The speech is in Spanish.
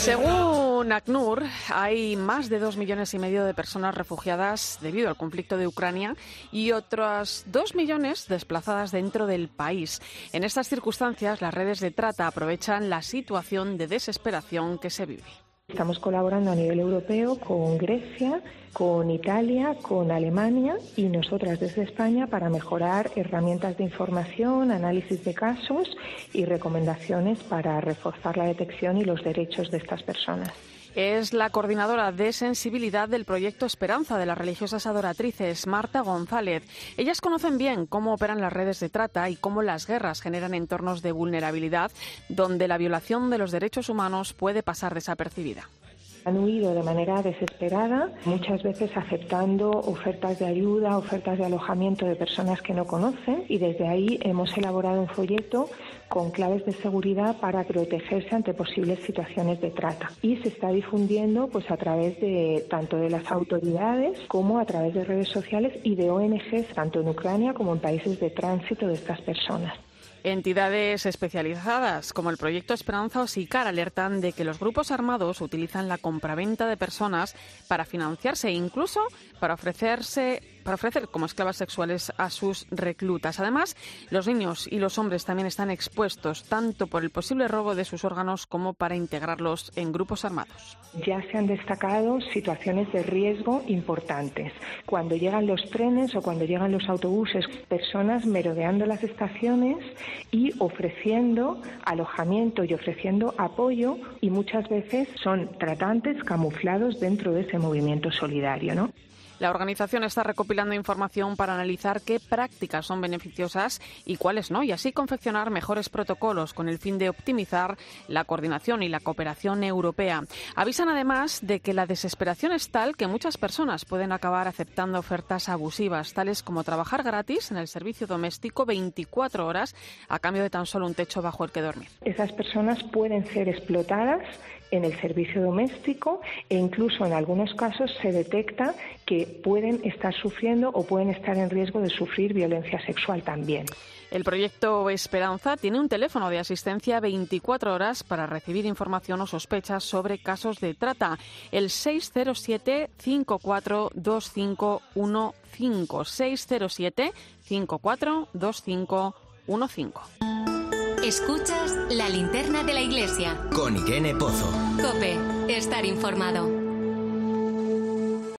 Según ACNUR, hay más de 2,5 millones de personas refugiadas debido al conflicto de Ucrania y otras 2 millones desplazadas dentro del país. En estas circunstancias, las redes de trata aprovechan la situación de desesperación que se vive. Estamos colaborando a nivel europeo con Grecia, con Italia, con Alemania y nosotras desde España para mejorar herramientas de información, análisis de casos y recomendaciones para reforzar la detección y los derechos de estas personas. Es la coordinadora de sensibilidad del proyecto Esperanza de las religiosas adoratrices, Marta González. Ellas conocen bien cómo operan las redes de trata y cómo las guerras generan entornos de vulnerabilidad donde la violación de los derechos humanos puede pasar desapercibida. Han huido de manera desesperada, muchas veces aceptando ofertas de ayuda, ofertas de alojamiento de personas que no conocen, y desde ahí hemos elaborado un folleto con claves de seguridad para protegerse ante posibles situaciones de trata. Y se está difundiendo pues a través de tanto de las autoridades como a través de redes sociales y de ONGs, tanto en Ucrania como en países de tránsito de estas personas. Entidades especializadas como el Proyecto Esperanza o SICAR alertan de que los grupos armados utilizan la compraventa de personas para financiarse e incluso para ofrecer como esclavas sexuales a sus reclutas. Además, los niños y los hombres también están expuestos tanto por el posible robo de sus órganos como para integrarlos en grupos armados. Ya se han destacado situaciones de riesgo importantes. Cuando llegan los trenes o cuando llegan los autobuses, personas merodeando las estaciones y ofreciendo alojamiento y ofreciendo apoyo, y muchas veces son tratantes camuflados dentro de ese movimiento solidario, ¿no? La organización está recopilando información para analizar qué prácticas son beneficiosas y cuáles no, y así confeccionar mejores protocolos con el fin de optimizar la coordinación y la cooperación europea. Avisan además de que la desesperación es tal que muchas personas pueden acabar aceptando ofertas abusivas, tales como trabajar gratis en el servicio doméstico 24 horas a cambio de tan solo un techo bajo el que dormir. Esas personas pueden ser explotadas en el servicio doméstico e incluso en algunos casos se detecta que pueden estar sufriendo o pueden estar en riesgo de sufrir violencia sexual también. El proyecto Esperanza tiene un teléfono de asistencia 24 horas para recibir información o sospechas sobre casos de trata. El 607 54 2515. 607 54 2515. Escuchas La Linterna de la Iglesia. Con Irene Pozo. COPE. Estar informado.